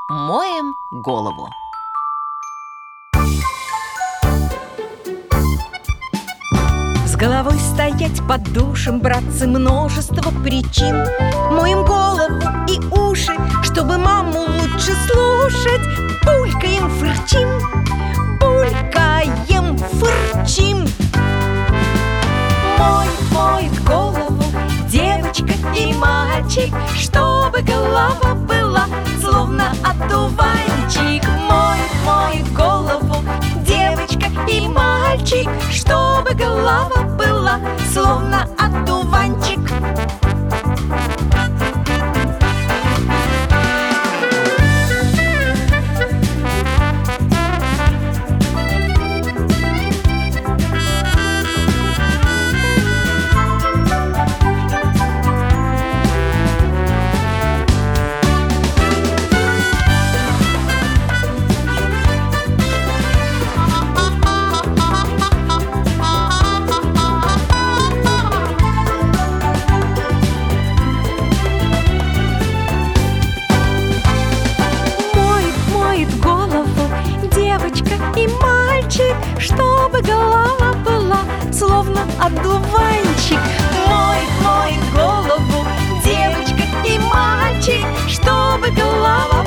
Моем голову. С головой стоять под душем, братцы, множество причин. Моем голову и уши, чтобы маму лучше слушать. Булькаем, фырчим, булькаем, фырчим. Моет голову девочка и мальчик, чтобы голова была словно одуванчик. Моет голову девочка и мальчик, чтобы голова была словно одуванчик. И мальчик, чтобы голова была словно одуванчик. Моет голову девочка и мальчик, чтобы голова